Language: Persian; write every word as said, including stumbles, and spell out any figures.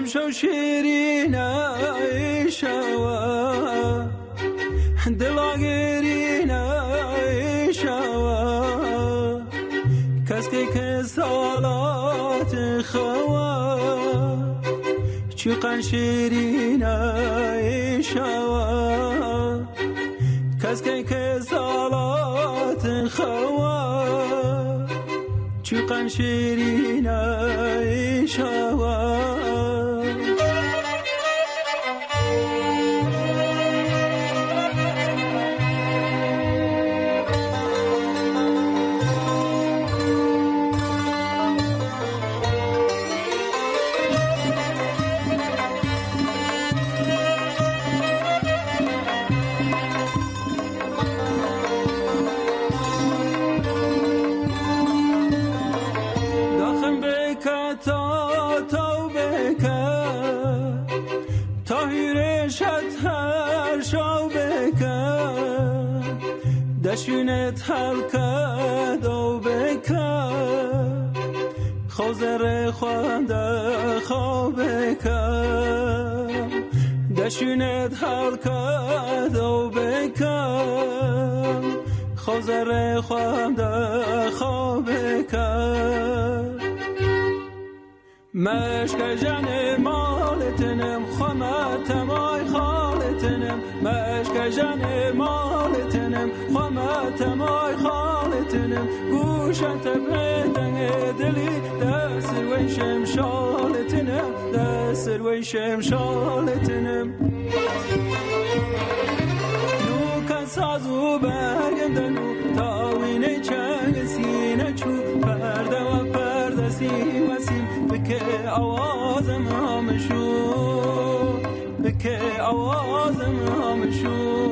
شو شیرین ایشوا دلاگرین ایشوا کس که که سالات خوا چقن شیرین ایشوا کس که که سالات خوا چقن شیرین ایشوا دشونت حلقه دو بکن خوزر خونده خواب بکن دشونت حلقه دو بکن خوزر خونده خواب بکن مشک جن مالتنم خمتم آی خالتنم مشک جن مالتنم خمتم آی خالتنم گوشت بدنگ دلی دستر ویشم شالتنم دستر ویشم شالتنم نو کسازو برگندنو تاوینه چنگ سینه چو پرده و پرده سیم و سیم بکه آوازم همشو بکه آوازم همشو